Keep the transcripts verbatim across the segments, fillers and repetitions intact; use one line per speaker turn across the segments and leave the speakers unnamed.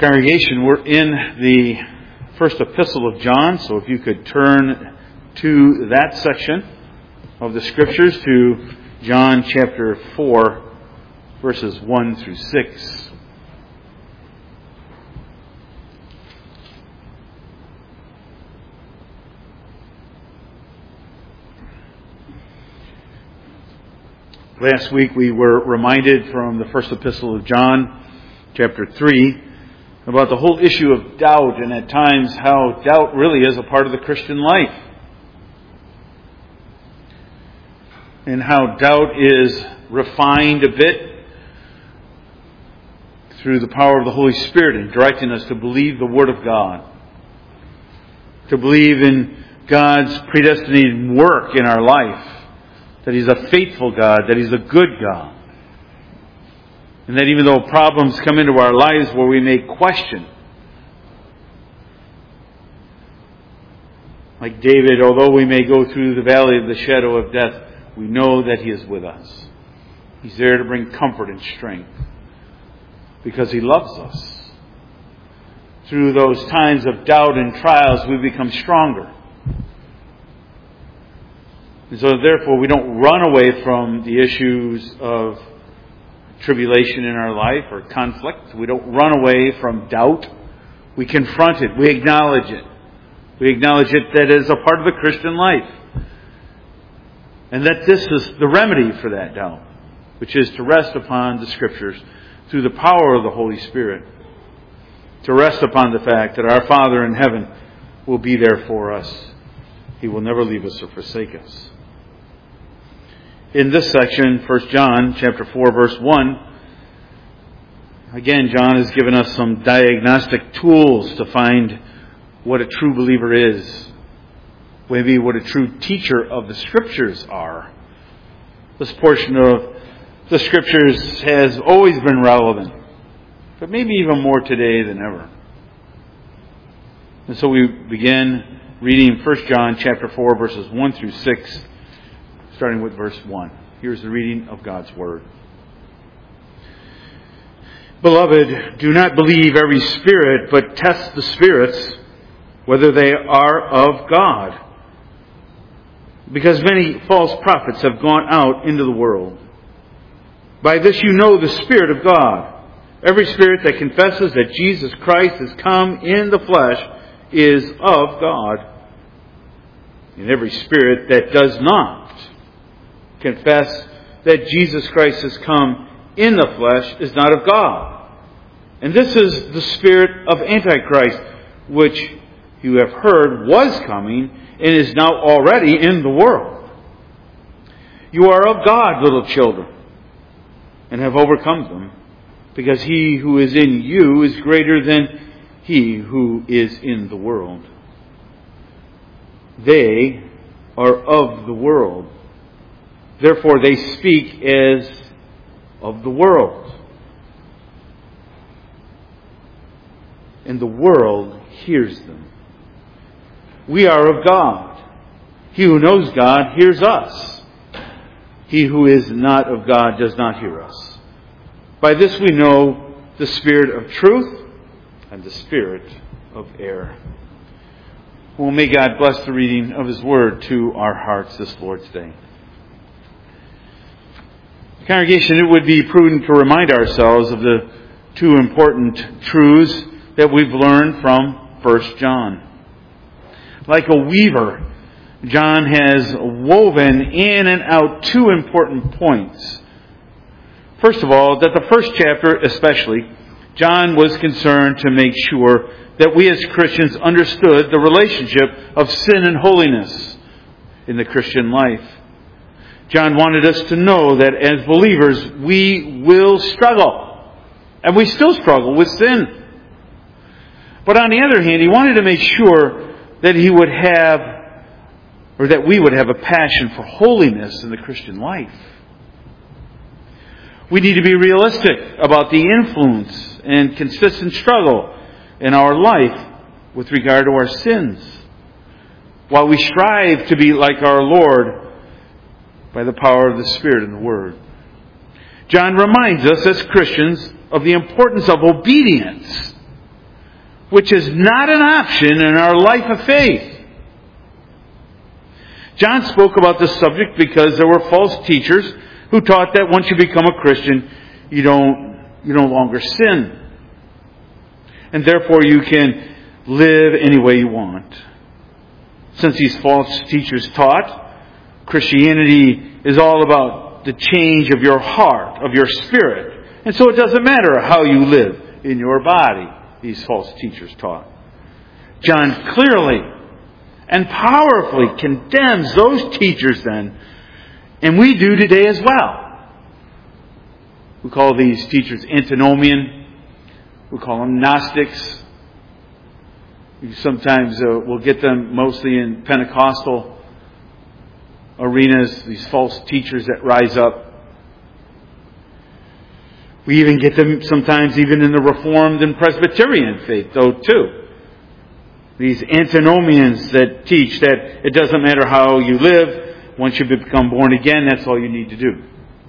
Congregation, we're in the first epistle of John, so if you could turn to that section of the Scriptures, to John chapter four, verses one through six. Last week we were reminded from the first epistle of John, chapter three, about the whole issue of doubt, and at times how doubt really is a part of the Christian life. And how doubt is refined a bit through the power of the Holy Spirit in directing us to believe the Word of God. To believe in God's predestinated work in our life. That He's a faithful God, that He's a good God. And that even though problems come into our lives where we may question, like David, although we may go through the valley of the shadow of death, we know that He is with us. He's there to bring comfort and strength because He loves us. Through those times of doubt and trials, we become stronger. And so therefore we don't run away from the issues of tribulation in our life or conflict. We don't run away from doubt. We confront it. We acknowledge it. We acknowledge it that is a part of the Christian life. And that this is the remedy for that doubt, which is to rest upon the Scriptures through the power of the Holy Spirit. To rest upon the fact that our Father in heaven will be there for us. He will never leave us or forsake us. In this section, First John chapter four, verse one, again, John has given us some diagnostic tools to find what a true believer is. Maybe what a true teacher of the Scriptures are. This portion of the Scriptures has always been relevant, but maybe even more today than ever. And so we begin reading First John chapter four, verses one through six. Starting with verse one. Here's the reading of God's Word. Beloved, do not believe every spirit, but test the spirits, whether they are of God. Because many false prophets have gone out into the world. By this you know the Spirit of God. Every spirit that confesses that Jesus Christ has come in the flesh is of God. And every spirit that does not confess that Jesus Christ has come in the flesh is not of God. And this is the spirit of Antichrist, which you have heard was coming and is now already in the world. You are of God, little children, and have overcome them, because he who is in you is greater than he who is in the world. They are of the world. Therefore they speak as of the world. And the world hears them. We are of God. He who knows God hears us. He who is not of God does not hear us. By this we know the spirit of truth and the spirit of error. Well, may God bless the reading of His Word to our hearts this Lord's Day. Congregation, it would be prudent to remind ourselves of the two important truths that we've learned from First John. Like a weaver, John has woven in and out two important points. First of all, that the first chapter especially, John was concerned to make sure that we as Christians understood the relationship of sin and holiness in the Christian life. John wanted us to know that as believers, we will struggle. And we still struggle with sin. But on the other hand, he wanted to make sure that he would have, or that we would have a passion for holiness in the Christian life. We need to be realistic about the influence and consistent struggle in our life with regard to our sins, while we strive to be like our Lord by the power of the Spirit and the Word. John reminds us as Christians of the importance of obedience which is not an option in our life of faith. John spoke about this subject because there were false teachers who taught that once you become a Christian, you don't, you no longer sin. And therefore you can live any way you want. Since these false teachers taught, Christianity is all about the change of your heart, of your spirit. And so it doesn't matter how you live in your body, these false teachers taught. John clearly and powerfully condemns those teachers then, and we do today as well. We call these teachers antinomian. We call them Gnostics. We sometimes uh, we'll get them mostly in Pentecostal arenas, these false teachers that rise up. We even get them sometimes even in the Reformed and Presbyterian faith, though, too. These antinomians that teach that it doesn't matter how you live, once you become born again, that's all you need to do.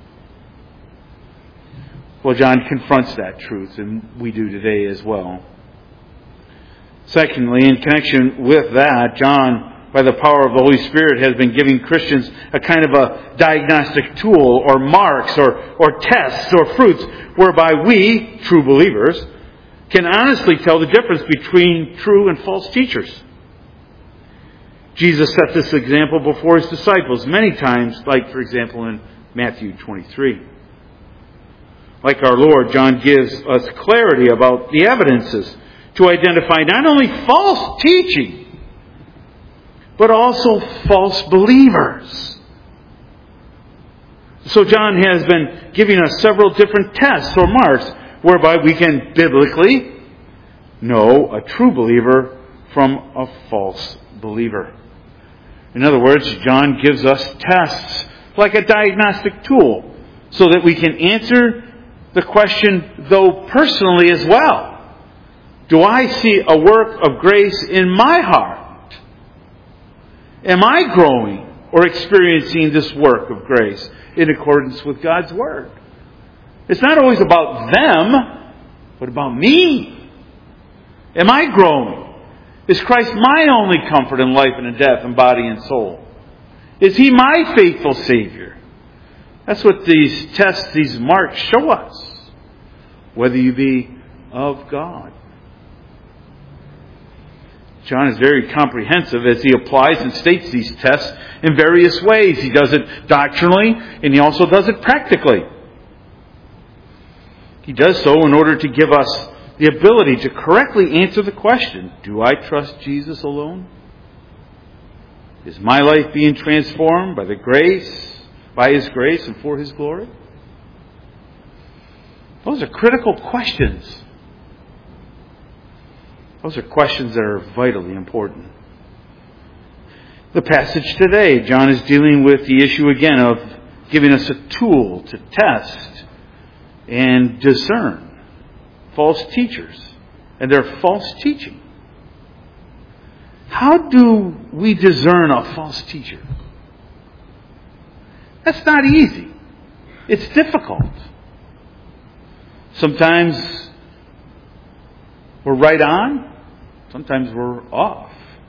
Well, John confronts that truth, and we do today as well. Secondly, in connection with that, John, by the power of the Holy Spirit, has been giving Christians a kind of a diagnostic tool or marks or, or tests or fruits whereby we, true believers, can honestly tell the difference between true and false teachers. Jesus set this example before His disciples many times, like, for example, in Matthew twenty-three. Like our Lord, John gives us clarity about the evidences to identify not only false teaching, but also false believers. So John has been giving us several different tests or marks whereby we can biblically know a true believer from a false believer. In other words, John gives us tests like a diagnostic tool so that we can answer the question, though personally as well. Do I see a work of grace in my heart? Am I growing or experiencing this work of grace in accordance with God's Word? It's not always about them, but about me. Am I growing? Is Christ my only comfort in life and in death, in body and soul? Is He my faithful Savior? That's what these tests, these marks show us. Whether you be of God. John is very comprehensive as he applies and states these tests in various ways. He does it doctrinally and he also does it practically. He does so in order to give us the ability to correctly answer the question, do I trust Jesus alone? Is my life being transformed by the grace, by His grace and for His glory? Those are critical questions. Those are questions that are vitally important. The passage today, John is dealing with the issue again of giving us a tool to test and discern false teachers and their false teaching. How do we discern a false teacher? That's not easy. It's difficult. Sometimes we're right on. Sometimes we're off.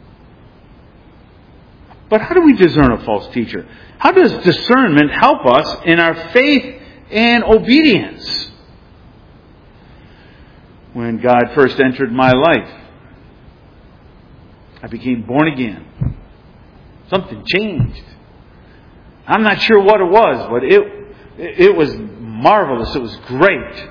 But how do we discern a false teacher? How does discernment help us in our faith and obedience? When God first entered my life, I became born again. Something changed. I'm not sure what it was, but it it was marvelous. It was great.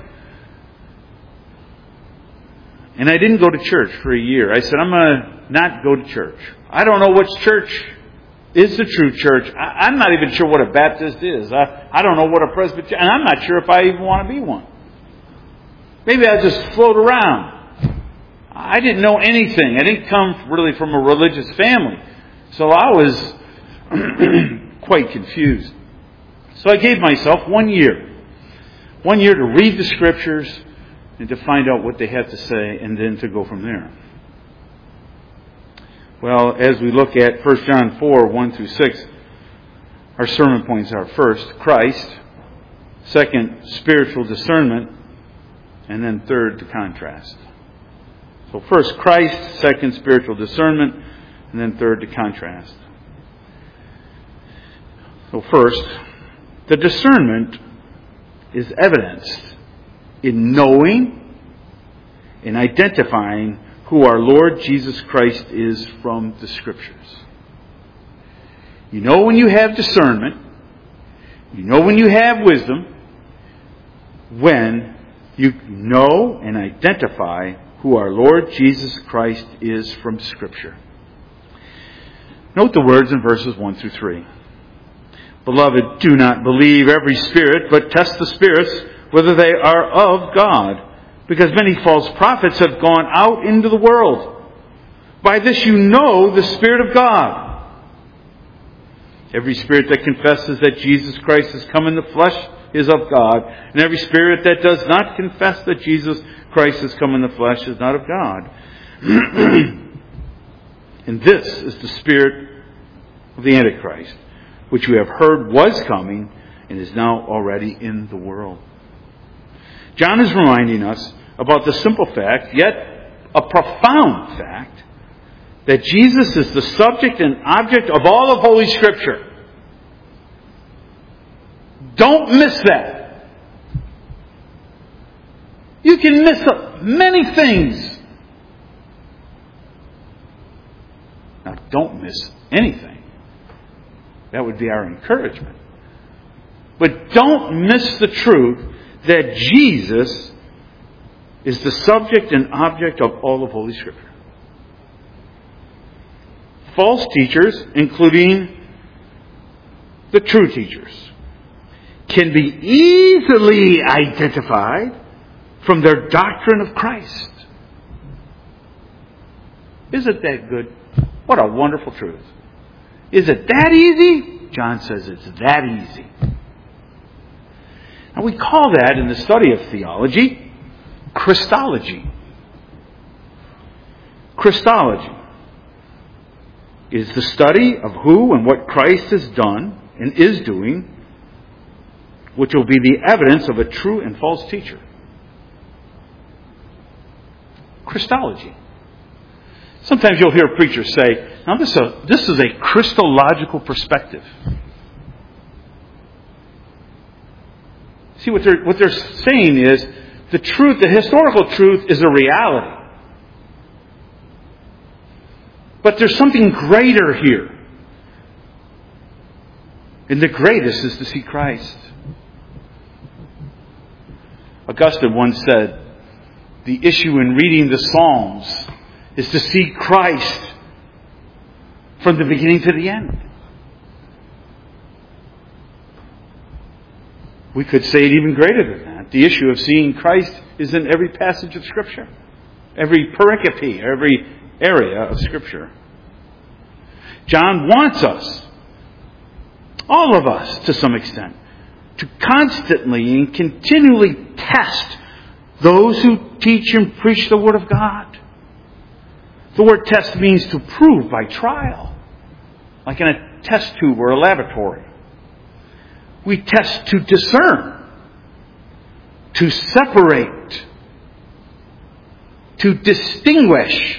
And I didn't go to church for a year. I said, I'm going to not go to church. I don't know which church is the true church. I, I'm not even sure what a Baptist is. I, I don't know what a Presbyterian... And I'm not sure if I even want to be one. Maybe I'll just float around. I didn't know anything. I didn't come really from a religious family. So I was quite confused. So I gave myself one year. One year to read the Scriptures and to find out what they had to say, and then to go from there. Well, as we look at First John four, one through six, our sermon points are first, Christ, second, spiritual discernment, and then third, the contrast. So first, Christ. Second, spiritual discernment. And then third, the contrast. So first, the discernment is evidenced in knowing and identifying who our Lord Jesus Christ is from the Scriptures. You know when you have discernment, you know when you have wisdom, when you know and identify who our Lord Jesus Christ is from Scripture. Note the words in verses one through three. Beloved, do not believe every spirit, but test the spirits, whether they are of God, because many false prophets have gone out into the world. By this you know the Spirit of God. Every spirit that confesses that Jesus Christ has come in the flesh is of God, and every spirit that does not confess that Jesus Christ has come in the flesh is not of God. And this is the spirit of the Antichrist, which we have heard was coming and is now already in the world. John is reminding us about the simple fact, yet a profound fact, that Jesus is the subject and object of all of Holy Scripture. Don't miss that. You can miss many things. Now, don't miss anything. That would be our encouragement. But don't miss the truth that Jesus is the subject and object of all of Holy Scripture. False teachers, including the true teachers, can be easily identified from their doctrine of Christ. Isn't that good? What a wonderful truth. Is it that easy? John says it's that easy. Now we call that, in the study of theology, Christology. Christology is the study of who and what Christ has done and is doing, which will be the evidence of a true and false teacher. Christology. Sometimes you'll hear preachers say, now this is a, this is a Christological perspective. See, what they're, what they're saying is, the truth, the historical truth is a reality. But there's something greater here. And the greatest is to see Christ. Augustine once said, the issue in reading the Psalms is to see Christ from the beginning to the end. We could say it even greater than that. The issue of seeing Christ is in every passage of Scripture. Every pericope, every area of Scripture. John wants us, all of us to some extent, to constantly and continually test those who teach and preach the Word of God. The word test means to prove by trial, like in a test tube or a laboratory. We test to discern, to separate, to distinguish,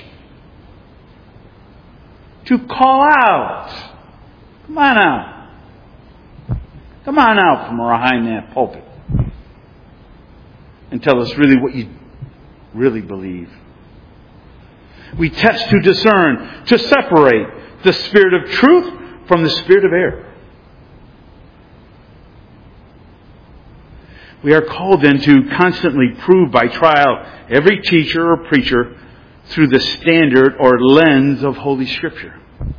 to call out. Come on out. Come on out from behind that pulpit and tell us really what you really believe. We test to discern, to separate the spirit of truth from the spirit of error. We are called then to constantly prove by trial every teacher or preacher through the standard or lens of Holy Scripture.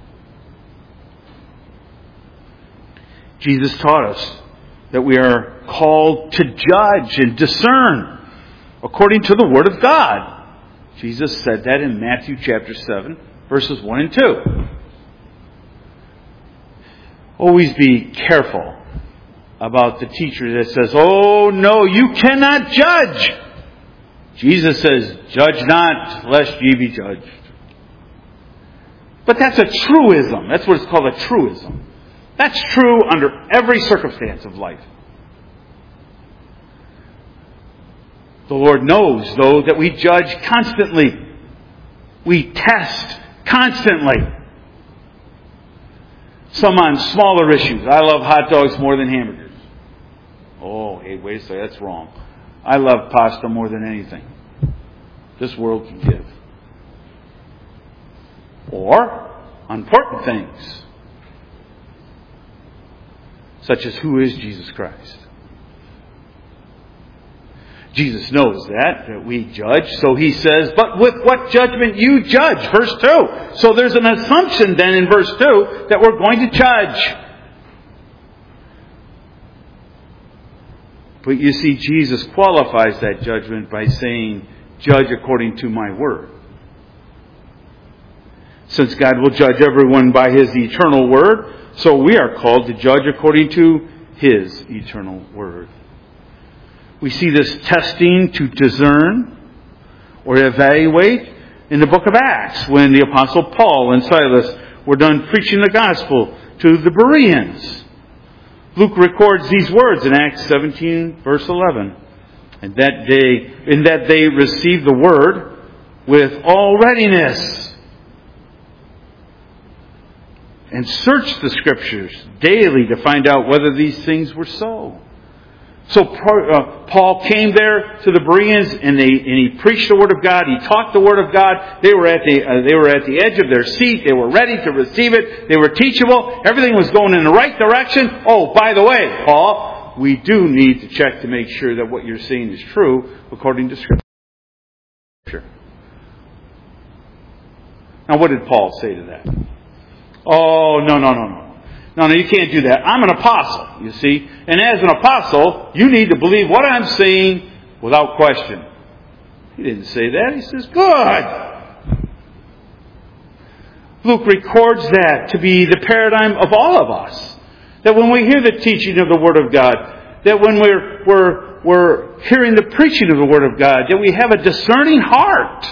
Jesus taught us that we are called to judge and discern according to the Word of God. Jesus said that in Matthew chapter seven, verses one and two. Always be careful about the teacher that says, oh no, you cannot judge. Jesus says, judge not, lest ye be judged. But that's a truism. That's what it's called, a truism. That's true under every circumstance of life. The Lord knows, though, that we judge constantly We test constantly. Some on smaller issues. I love hot dogs more than hamburgers. Oh, hey, wait a second, that's wrong. I love pasta more than anything this world can give. Or important things, such as who is Jesus Christ. Jesus knows that, that we judge, so He says, but with what judgment you judge, verse two. So there's an assumption then in verse two that we're going to judge. But you see, Jesus qualifies that judgment by saying, judge according to my word. Since God will judge everyone by His eternal word, so we are called to judge according to His eternal word. We see this testing to discern or evaluate in the book of Acts when the Apostle Paul and Silas were done preaching the gospel to the Bereans. Luke records these words in Acts seventeen, verse eleven. And that day, in that they received the word with all readiness and searched the Scriptures daily to find out whether these things were so. So uh, Paul came there to the Bereans and, they, and he preached the Word of God. He taught the Word of God. They were at the uh, they were at the edge of their seat. They were ready to receive it. They were teachable. Everything was going in the right direction. Oh, by the way, Paul, we do need to check to make sure that what you're saying is true according to Scripture. Now, what did Paul say to that? Oh, no, no, no, no. No, no, you can't do that. I'm an apostle, you see. And as an apostle, you need to believe what I'm saying without question. He didn't say that. He says, good. Luke records that to be the paradigm of all of us. That when we hear the teaching of the Word of God, that when we're, we're, we're hearing the preaching of the Word of God, that we have a discerning heart.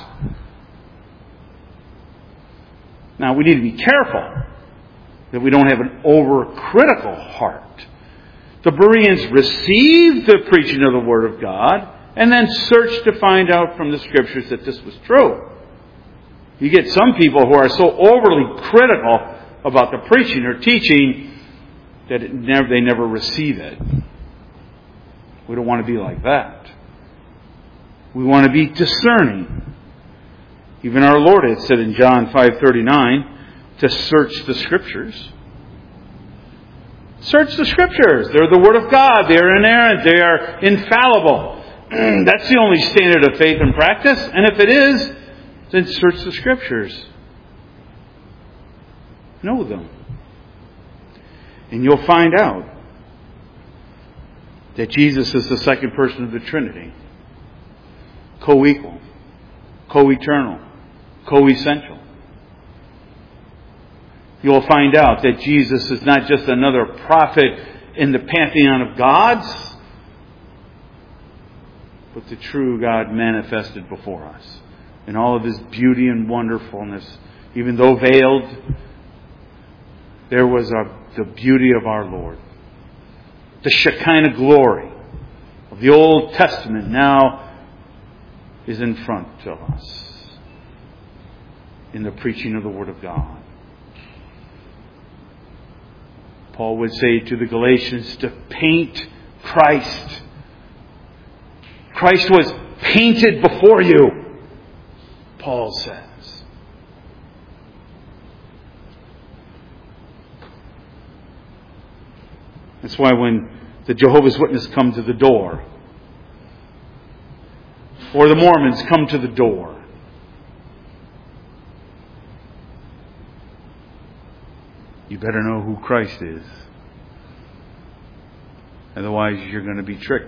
Now, we need to be careful that we don't have an overcritical heart. The Bereans received the preaching of the Word of God and then searched to find out from the Scriptures that this was true. You get some people who are so overly critical about the preaching or teaching that it never, they never receive it. We don't want to be like that. We want to be discerning. Even our Lord had said in John five thirty-nine, to search the Scriptures. Search the Scriptures. They're the Word of God. They are inerrant. They are infallible. That's the only standard of faith and practice. And if it is, then search the Scriptures. Know them. And you'll find out that Jesus is the second person of the Trinity. Co-equal. Co-eternal. Co-essential. You'll find out that Jesus is not just another prophet in the pantheon of gods, but the true God manifested before us in all of His beauty and wonderfulness. Even though veiled, there was a, the beauty of our Lord. The Shekinah glory of the Old Testament now is in front of us in the preaching of the Word of God. Paul would say to the Galatians to paint Christ. Christ was painted before you, Paul says. That's why when the Jehovah's Witnesses come to the door, or the Mormons come to the door, you better know who Christ is. Otherwise, you're going to be tricked.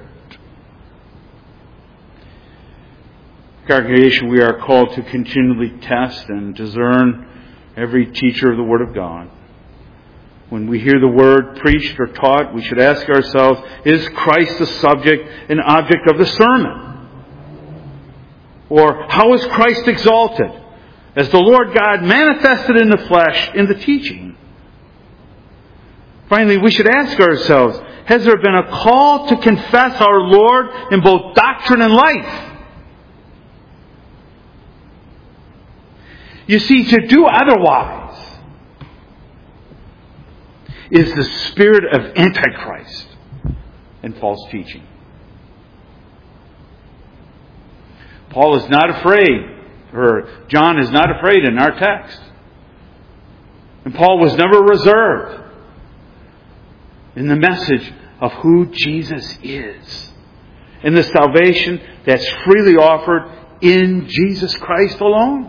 Congregation, we are called to continually test and discern every teacher of the Word of God. When we hear the Word preached or taught, we should ask ourselves, is Christ the subject and object of the sermon? Or how is Christ exalted as the Lord God manifested in the flesh in the teaching? Finally, we should ask ourselves, has there been a call to confess our Lord in both doctrine and life? You see, to do otherwise is the spirit of Antichrist and false teaching. Paul is not afraid, or John is not afraid in our text. And Paul was never reserved in the message of who Jesus is and the salvation that's freely offered in Jesus Christ alone.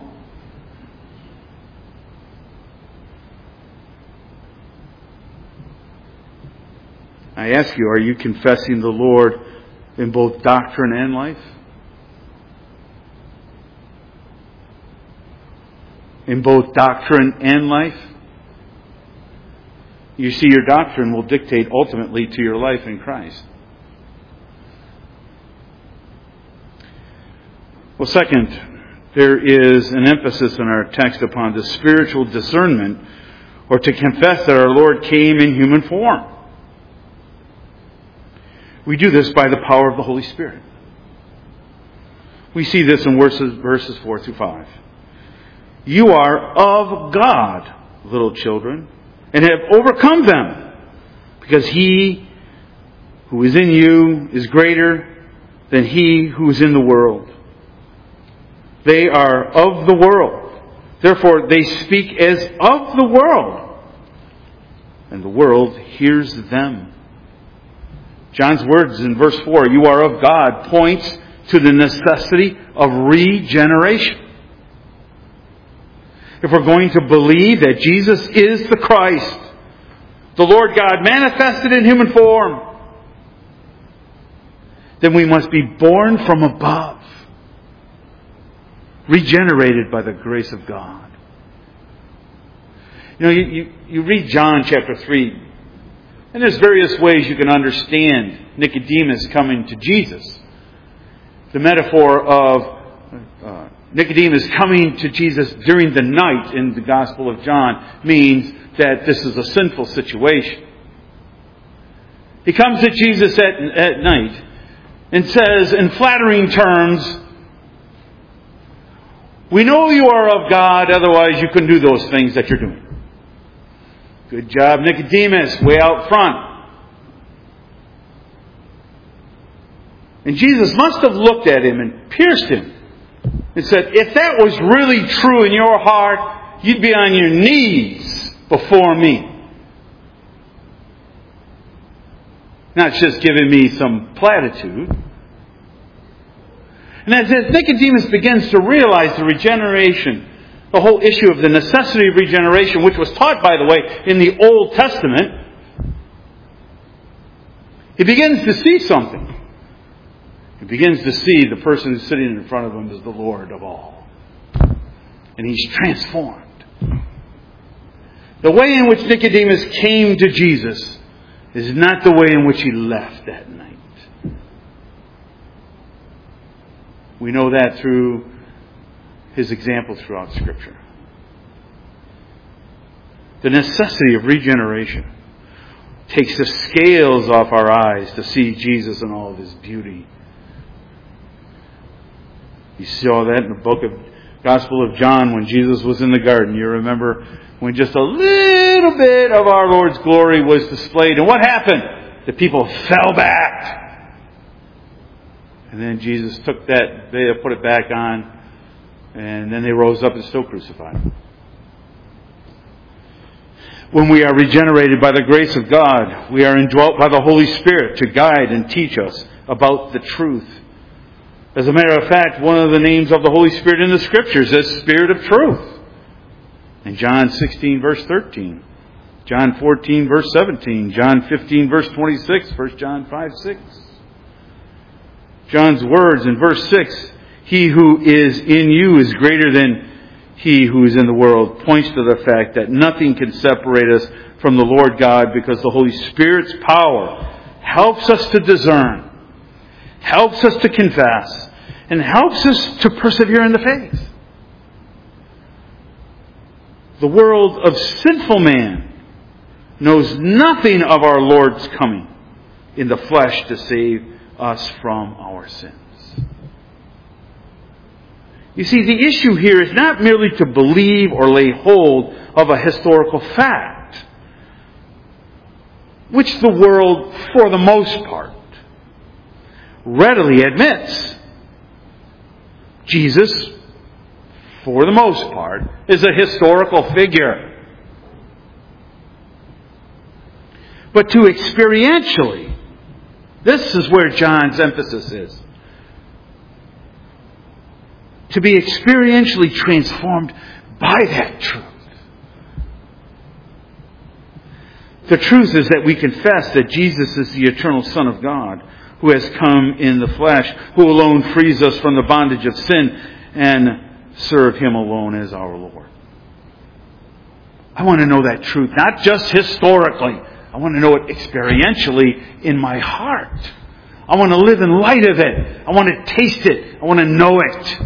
I ask you, are you confessing the Lord in both doctrine and life? In both doctrine and life? You see, your doctrine will dictate ultimately to your life in Christ. Well, second, there is an emphasis in our text upon the spiritual discernment, or to confess that our Lord came in human form. We do this by the power of the Holy Spirit. We see this in verses, verses four through five. You are of God, little children, and have overcome them, because He who is in you is greater than he who is in the world. They are of the world. Therefore, they speak as of the world, and the world hears them. John's words in verse four, you are of God, points to the necessity of regeneration. If we're going to believe that Jesus is the Christ, the Lord God manifested in human form, then we must be born from above, regenerated by the grace of God. You know, you, you, you read John chapter three, and there's various ways you can understand Nicodemus coming to Jesus. The metaphor of uh, Nicodemus coming to Jesus during the night in the Gospel of John means that this is a sinful situation. He comes to Jesus at, at night and says in flattering terms, we know you are of God, otherwise you couldn't do those things that you're doing. Good job, Nicodemus, way out front. And Jesus must have looked at him and pierced him and said, if that was really true in your heart, you'd be on your knees before me. Not just giving me some platitude. And as Nicodemus begins to realize the regeneration, the whole issue of the necessity of regeneration, which was taught, by the way, in the Old Testament, he begins to see something. He begins to see the person who's sitting in front of him is the Lord of all. And he's transformed. The way in which Nicodemus came to Jesus is not the way in which he left that night. We know that through his example throughout Scripture. The necessity of regeneration takes the scales off our eyes to see Jesus in all of His beauty. You saw that in the book of Gospel of John when Jesus was in the garden. You remember when just a little bit of our Lord's glory was displayed. And what happened? The people fell back. And then Jesus took that veil, put it back on, and then they rose up and still crucified Him. When we are regenerated by the grace of God, we are indwelt by the Holy Spirit to guide and teach us about the truth. As a matter of fact, one of the names of the Holy Spirit in the Scriptures is Spirit of Truth. In John sixteen, verse thirteen. John fourteen, verse seventeen. John fifteen, verse twenty-six. First John five, six. John's words in verse six, he who is in you is greater than he who is in the world, points to the fact that nothing can separate us from the Lord God, because the Holy Spirit's power helps us to discern, helps us to confess, and helps us to persevere in the faith. The world of sinful man knows nothing of our Lord's coming in the flesh to save us from our sins. You see, the issue here is not merely to believe or lay hold of a historical fact, which the world, for the most part, readily admits. Jesus, for the most part, is a historical figure. But to experientially, this is where John's emphasis is. To be experientially transformed by that truth. The truth is that we confess that Jesus is the eternal Son of God, who has come in the flesh, who alone frees us from the bondage of sin, and serve Him alone as our Lord. I want to know that truth, not just historically. I want to know it experientially in my heart. I want to live in light of it. I want to taste it. I want to know it.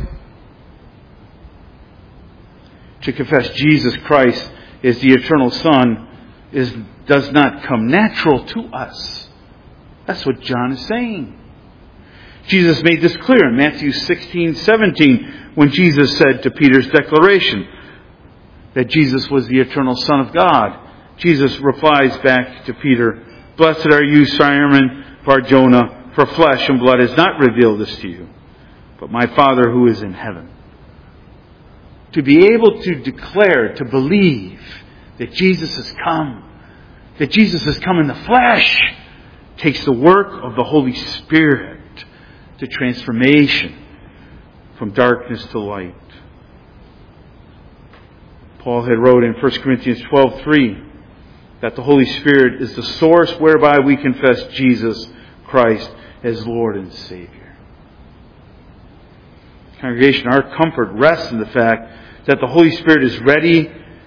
To confess Jesus Christ is the eternal Son is does not come natural to us. That's what John is saying. Jesus made this clear in Matthew sixteen seventeen when Jesus said to Peter's declaration that Jesus was the eternal Son of God. Jesus replies back to Peter, "Blessed are you, Simon Bar-Jonah, for flesh and blood has not revealed this to you, but my Father who is in heaven." To be able to declare, to believe that Jesus has come, that Jesus has come in the flesh, takes the work of the Holy Spirit to transformation from darkness to light. Paul had wrote in First Corinthians twelve three that the Holy Spirit is the source whereby we confess Jesus Christ as Lord and Savior. Congregation, our comfort rests in the fact that the Holy Spirit is ready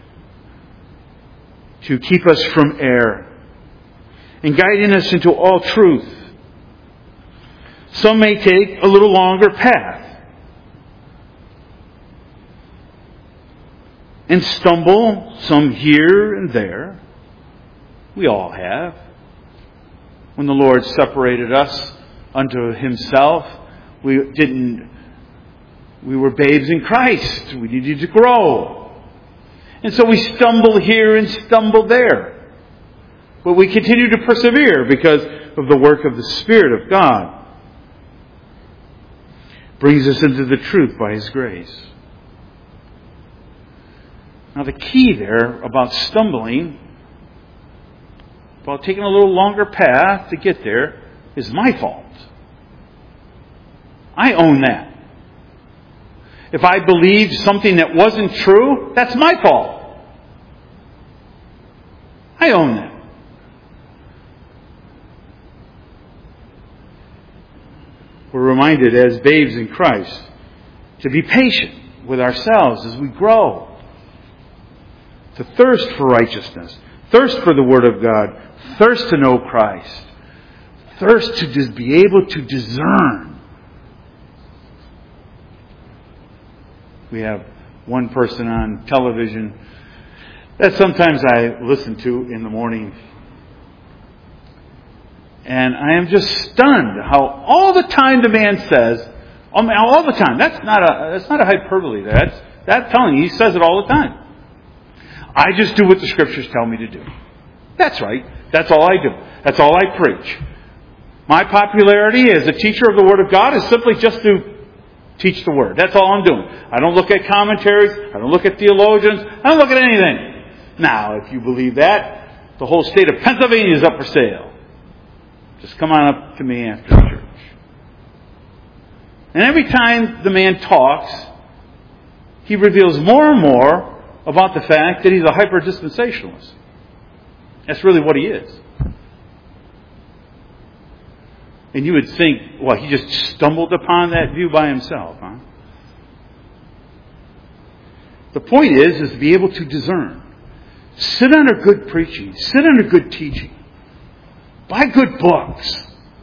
to keep us from error and guiding us into all truth. Some may take a little longer path and stumble, some here and there. We all have. When the Lord separated us unto Himself, we didn't, we were babes in Christ. We needed to grow. And so we stumble here and stumble there. But we continue to persevere because of the work of the Spirit of God. Brings us into the truth by His grace. Now the key there about stumbling, about taking a little longer path to get there, is my fault. I own that. If I believed something that wasn't true, that's my fault. I own that. We're reminded as babes in Christ to be patient with ourselves as we grow. To thirst for righteousness. Thirst for the Word of God. Thirst to know Christ. Thirst to just be able to discern. We have one person on television that sometimes I listen to in the morning. And I am just stunned how all the time the man says, all the time, that's not a, that's not a hyperbole. That's, that's telling you, he says it all the time. I just do what the Scriptures tell me to do. That's right. That's all I do. That's all I preach. My popularity as a teacher of the Word of God is simply just to teach the Word. That's all I'm doing. I don't look at commentaries. I don't look at theologians. I don't look at anything. Now, if you believe that, the whole state of Pennsylvania is up for sale. Just come on up to me after church. And every time the man talks, he reveals more and more about the fact that he's a hyper-dispensationalist. That's really what he is. And you would think, well, he just stumbled upon that view by himself, huh? The point is, is to be able to discern. Sit under good preaching. Sit under good teaching. Buy good books.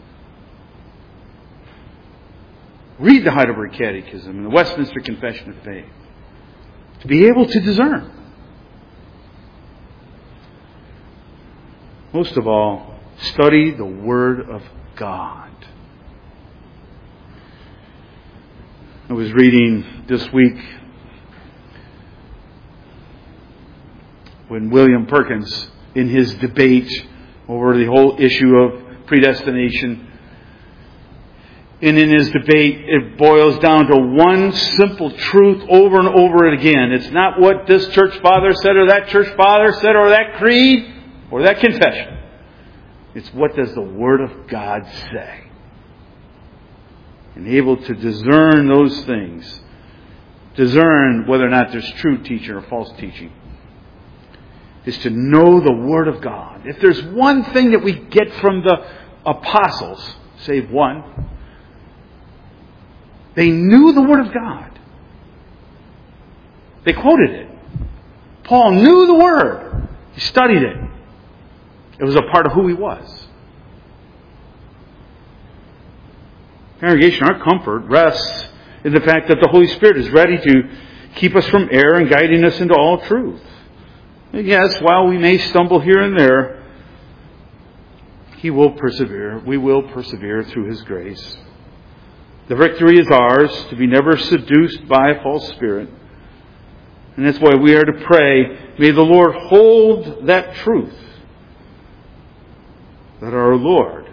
Read the Heidelberg Catechism and the Westminster Confession of Faith. To be able to discern. Most of all, study the Word of God. I was reading this week when William Perkins, in his debate over the whole issue of predestination, and in his debate, it boils down to one simple truth over and over again. It's not what this church father said or that church father said or that creed or that confession. It's what does the Word of God say? And able to discern those things. Discern whether or not there's true teaching or false teaching. Is to know the Word of God. If there's one thing that we get from the apostles, save one, they knew the Word of God. They quoted it. Paul knew the Word. He studied it. It was a part of who he was. Congregation, our comfort rests in the fact that the Holy Spirit is ready to keep us from error and guiding us into all truth. And yes, while we may stumble here and there, He will persevere. We will persevere through His grace. The victory is ours to be never seduced by a false spirit. And that's why we are to pray, may the Lord hold that truth, that our Lord,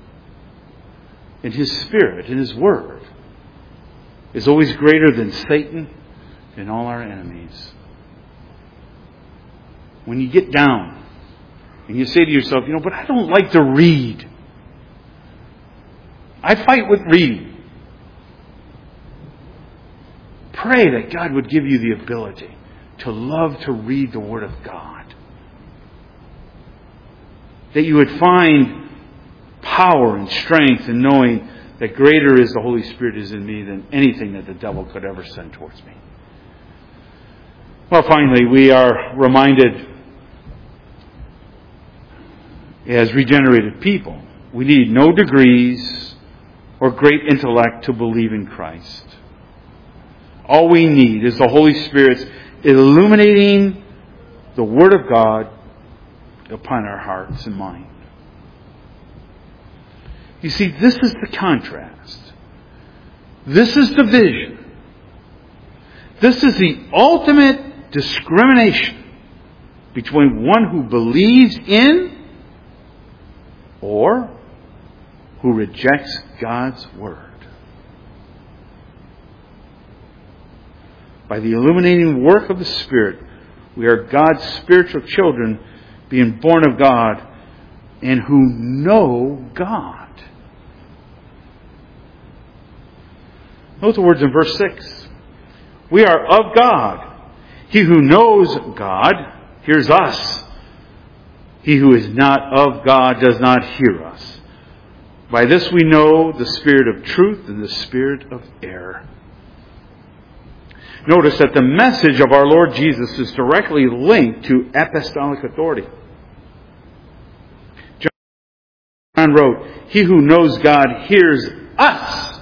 in His Spirit, in His Word, is always greater than Satan and all our enemies. When you get down and you say to yourself, you know, but I don't like to read. I fight with reading. Pray that God would give you the ability to love to read the Word of God. That you would find power and strength in knowing that greater is the Holy Spirit is in me than anything that the devil could ever send towards me. Well, finally, we are reminded as regenerated people, we need no degrees or great intellect to believe in Christ. All we need is the Holy Spirit's illuminating the Word of God upon our hearts and mind. You see, this is the contrast. This is the vision. This is the ultimate discrimination between one who believes in or who rejects God's Word. By the illuminating work of the Spirit, we are God's spiritual children, being born of God and who know God. Note the words in verse six. We are of God. He who knows God hears us. He who is not of God does not hear us. By this we know the spirit of truth and the spirit of error. Notice that the message of our Lord Jesus is directly linked to apostolic authority. John wrote, He who knows God hears us.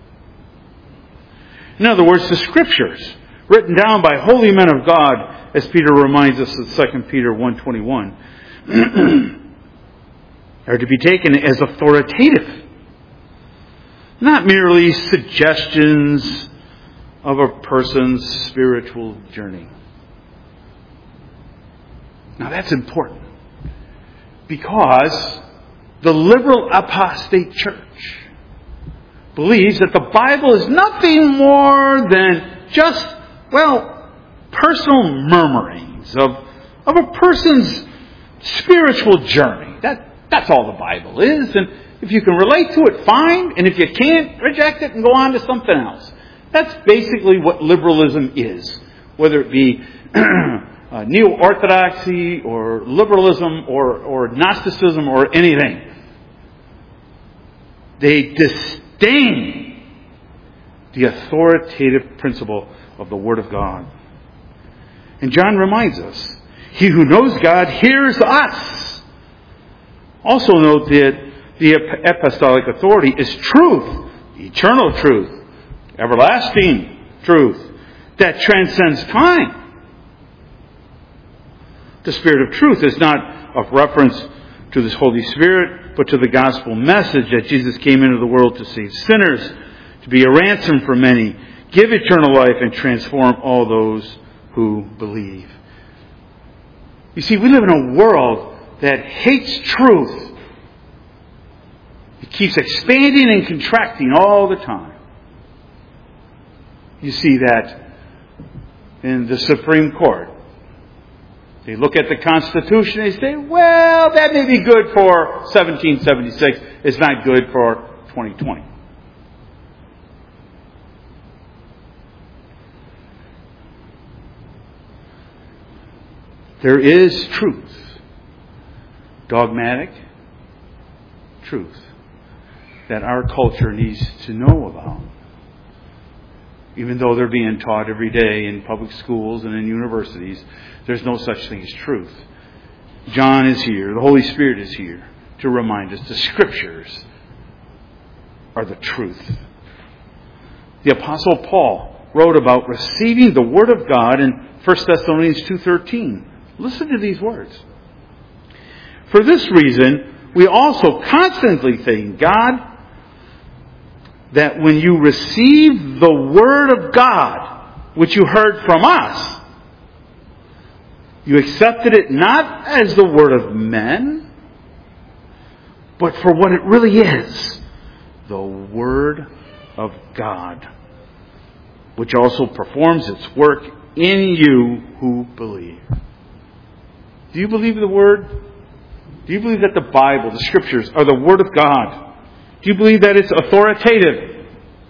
In other words, the Scriptures, written down by holy men of God, as Peter reminds us in Second Peter one twenty-one, are to be taken as authoritative. Not merely suggestions of a person's spiritual journey. Now that's important, because the liberal apostate church believes that the Bible is nothing more than just, well, personal murmurings of, of a person's spiritual journey. That, that's all the Bible is. And if you can relate to it, fine. And if you can't, reject it and go on to something else. That's basically what liberalism is. Whether it be uh, neo-orthodoxy or liberalism or, or Gnosticism or anything. They disdain the authoritative principle of the Word of God. And John reminds us, he who knows God hears us. Also note that the apostolic authority is truth, eternal truth, everlasting truth that transcends time. The Spirit of truth is not of reference to this Holy Spirit, but to the gospel message that Jesus came into the world to save sinners, to be a ransom for many, give eternal life, and transform all those who believe. You see, we live in a world that hates truth. It keeps expanding and contracting all the time. You see that in the Supreme Court. They look at the Constitution and they say, well, that may be good for seventeen seventy-six. It's not good for twenty twenty. There is truth. Dogmatic truth that our culture needs to know about. Even though they're being taught every day in public schools and in universities, there's no such thing as truth. John is here. The Holy Spirit is here to remind us the Scriptures are the truth. The Apostle Paul wrote about receiving the Word of God in First Thessalonians two thirteen. Listen to these words. For this reason, we also constantly thank God that when you received the Word of God, which you heard from us, you accepted it not as the word of men, but for what it really is, the Word of God, which also performs its work in you who believe. Do you believe the Word? Do you believe that the Bible, the Scriptures, are the Word of God? Do you believe that it's authoritative?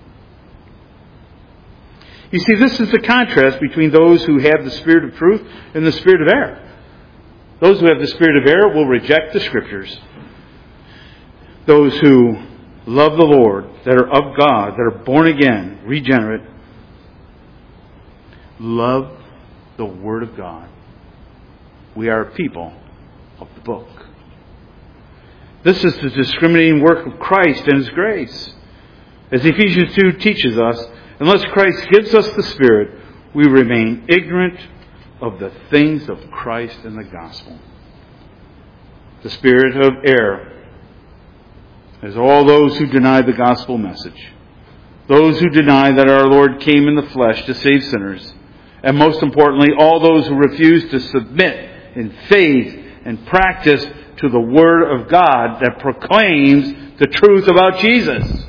You see, this is the contrast between those who have the Spirit of truth and the Spirit of error. Those who have the Spirit of error will reject the Scriptures. Those who love the Lord, that are of God, that are born again, regenerate, love the Word of God. We are a people of the book. This is the discriminating work of Christ and His grace. As Ephesians two teaches us, unless Christ gives us the Spirit, we remain ignorant of the things of Christ and the gospel. The spirit of error is all those who deny the gospel message. Those who deny that our Lord came in the flesh to save sinners. And most importantly, all those who refuse to submit in faith and practice to the Word of God that proclaims the truth about Jesus.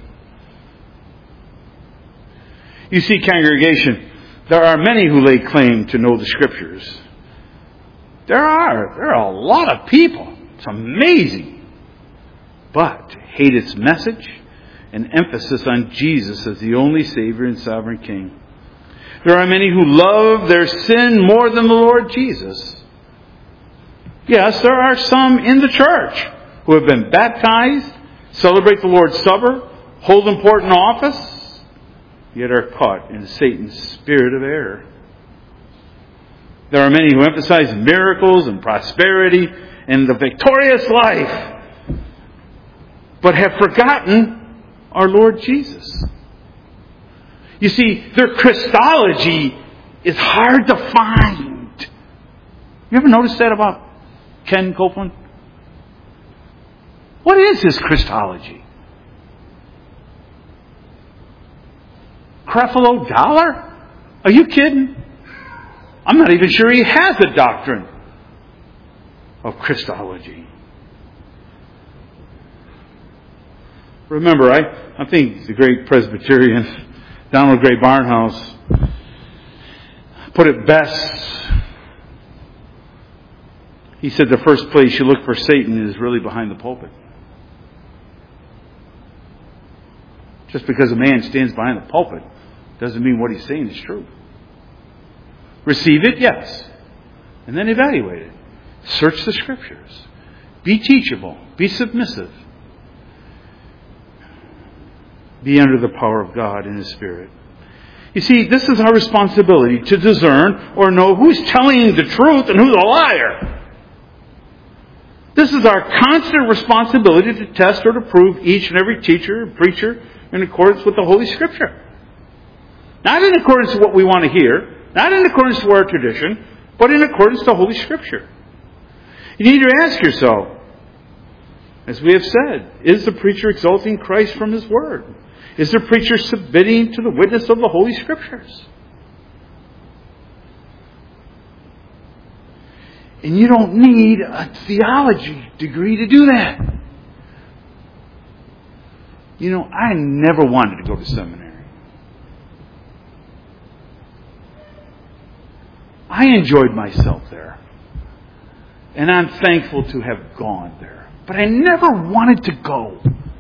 You see, congregation, there are many who lay claim to know the Scriptures. There are. There are a lot of people. It's amazing. But hate its message and emphasis on Jesus as the only Savior and Sovereign King. There are many who love their sin more than the Lord Jesus. Yes, there are some in the church who have been baptized, celebrate the Lord's Supper, hold important office, yet are caught in Satan's spirit of error. There are many who emphasize miracles and prosperity and the victorious life, but have forgotten our Lord Jesus. You see, their Christology is hard to find. You ever notice that about Ken Copeland? What is his Christology? Creflo Dollar? Are you kidding? I'm not even sure he has a doctrine of Christology. Remember, I, I think the great Presbyterian Donald Gray Barnhouse put it best. He said the first place you look for Satan is really behind the pulpit. Just because a man stands behind the pulpit doesn't mean what he's saying is true. Receive it, yes. And then evaluate it. Search the Scriptures. Be teachable. Be submissive. Be under the power of God and His Spirit. You see, this is our responsibility to discern or know who's telling the truth and who's a liar. This is our constant responsibility to test or to prove each and every teacher and preacher in accordance with the Holy Scripture. Not in accordance to what we want to hear, not in accordance to our tradition, but in accordance to Holy Scripture. You need to ask yourself, as we have said, is the preacher exalting Christ from His Word? Is the preacher submitting to the witness of the Holy Scriptures? And you don't need a theology degree to do that. You know, I never wanted to go to seminary. I enjoyed myself there. And I'm thankful to have gone there. But I never wanted to go.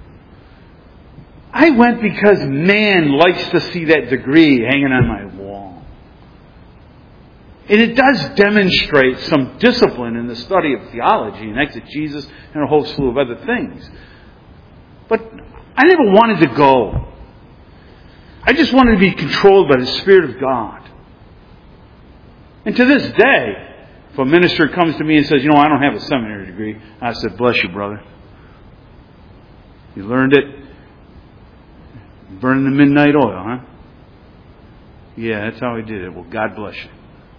I went because man likes to see that degree hanging on my wall. And it does demonstrate some discipline in the study of theology and exegesis and a whole slew of other things. But I never wanted to go. I just wanted to be controlled by the Spirit of God. And to this day, if a minister comes to me and says, you know, I don't have a seminary degree, I said, bless you, brother. You learned it burning the midnight oil, huh? Yeah, that's how he did it. Well, God bless you.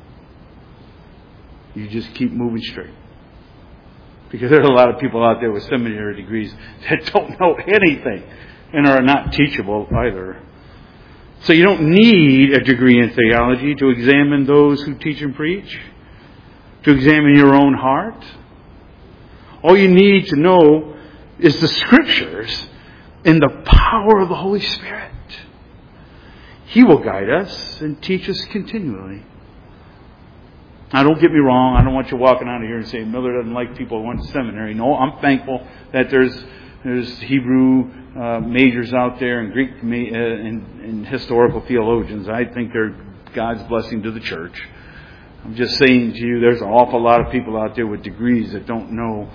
You just keep moving straight. Because there are a lot of people out there with seminary degrees that don't know anything and are not teachable either. So you don't need a degree in theology to examine those who teach and preach, to examine your own heart. All you need to know is the Scriptures and the power of the Holy Spirit. He will guide us and teach us continually. Now, don't get me wrong. I don't want you walking out of here and saying Miller doesn't like people who went to seminary. No, I'm thankful that there's there's Hebrew uh, majors out there and Greek ma- uh, and, and historical theologians. I think they're God's blessing to the church. I'm just saying to you, there's an awful lot of people out there with degrees that don't know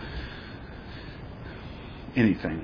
anything.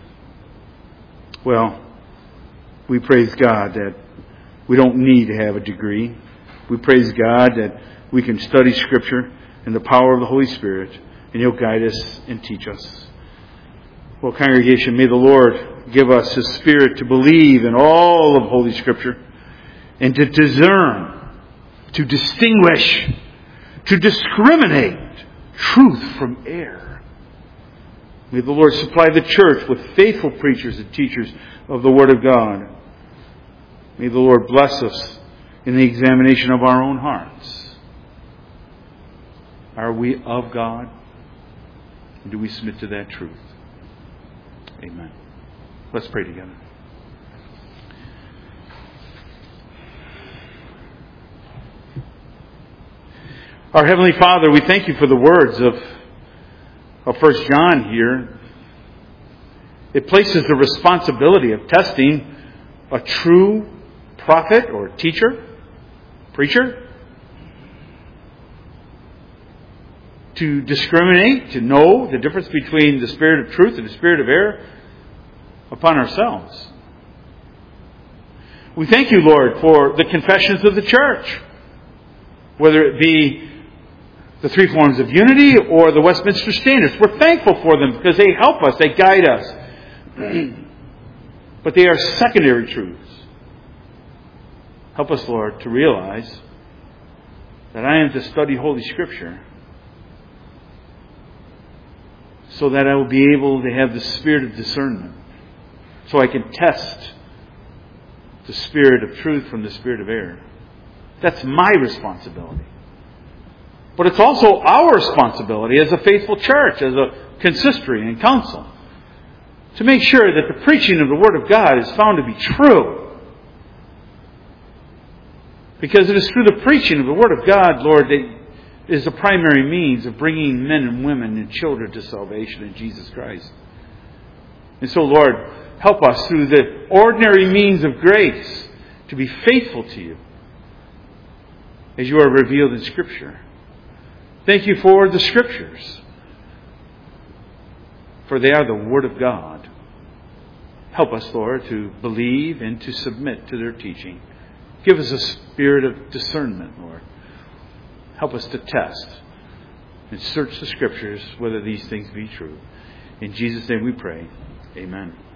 Well, we praise God that we don't need to have a degree. We praise God that we can study Scripture in the power of the Holy Spirit, and He'll guide us and teach us. Well, congregation, may the Lord give us His Spirit to believe in all of Holy Scripture and to discern, to distinguish, to discriminate truth from error. May the Lord supply the church with faithful preachers and teachers of the Word of God. May the Lord bless us in the examination of our own hearts. Are we of God? Do we submit to that truth? Amen. Let's pray together. Our Heavenly Father, we thank You for the words of, of First John here. It places the responsibility of testing a true prophet or teacher, preacher, to discriminate, to know the difference between the spirit of truth and the spirit of error upon ourselves. We thank You, Lord, for the confessions of the church, whether it be the three forms of unity or the Westminster Standards. We're thankful for them because they help us, they guide us. But they are secondary truths. Help us, Lord, to realize that I am to study Holy Scripture so that I will be able to have the spirit of discernment, so I can test the spirit of truth from the spirit of error. That's my responsibility. But it's also our responsibility as a faithful church, as a consistory and council, to make sure that the preaching of the Word of God is found to be true. Because it is through the preaching of the Word of God, Lord, that is the primary means of bringing men and women and children to salvation in Jesus Christ. And so, Lord, help us through the ordinary means of grace to be faithful to You as You are revealed in Scripture. Thank You for the Scriptures, for they are the Word of God. Help us, Lord, to believe and to submit to their teaching. Give us a spirit of discernment, Lord. Help us to test and search the Scriptures whether these things be true. In Jesus' name we pray. Amen.